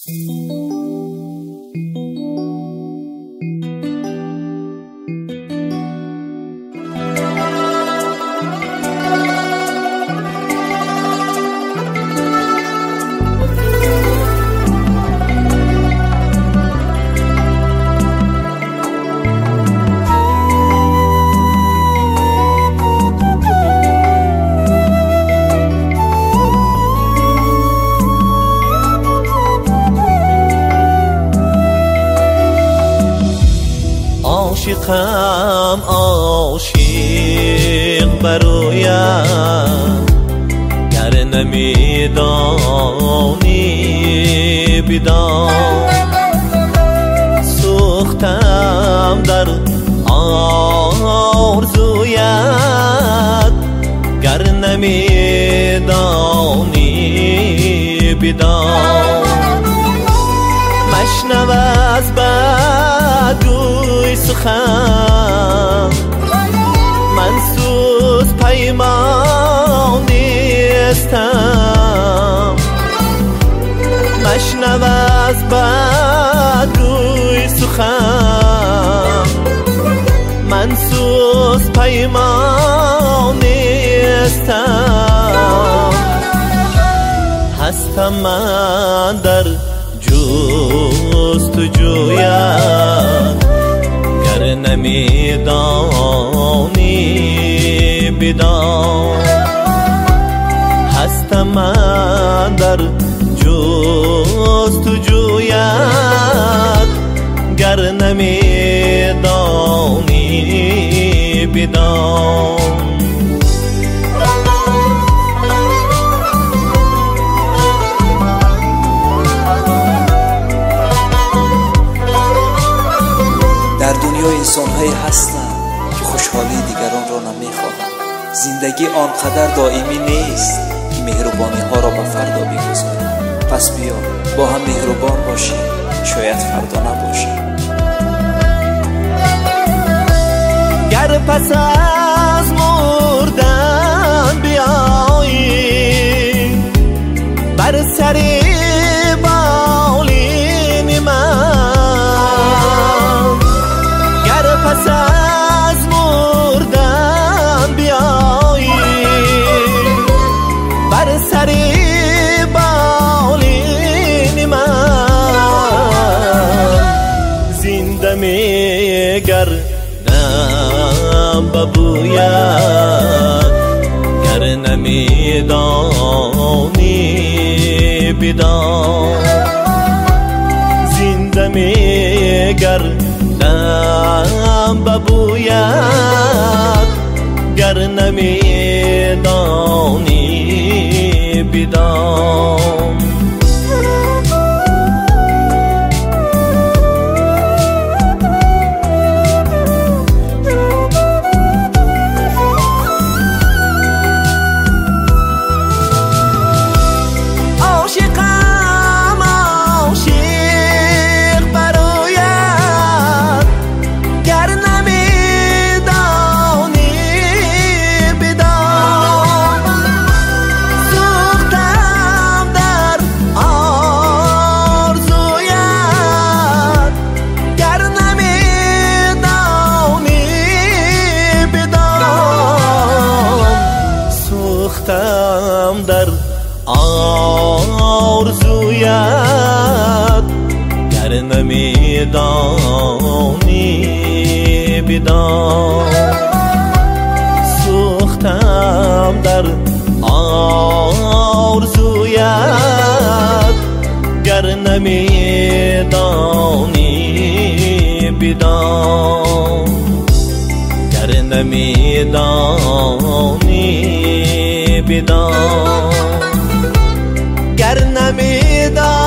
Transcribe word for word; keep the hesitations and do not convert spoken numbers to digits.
عاشقم عاشق برایم، گر نمیدانی بدان. سوختم در آرزویت، گر نمیدانی بدان. مشنو از بدگوی سخن، من سوز پیمان نیستم. مشنو از بدگوی سخن، من سوز پیمان نیستم. هستم من در جستجویت، گر نمیدانی بدان. هستم من در جستجویت، گر نمیدانی بدان. در دنیا انسان‌هایی هستند که خوشحالی دیگران را نمی‌خواهند. زندگی آنقدر دائمی نیست که مهربانی‌ها را به فردا بگذاریم. پس بیا با هم مهربان باشیم، شاید فردا نباشد. گر پس از مردن بیایی بر سر بالین من، گر پس از مردن بیایی بر سر بالین من، زنده میگردم ببوید، گر نمیدانی بدان. زنده میگردم ببوید، گر نمیدانی بدان. در آرزویت، گر نمیدانی بدان. سوختم در آرزویت، گر نمیدانی بدان. گر نمیدانی بدان، گر نمیدانی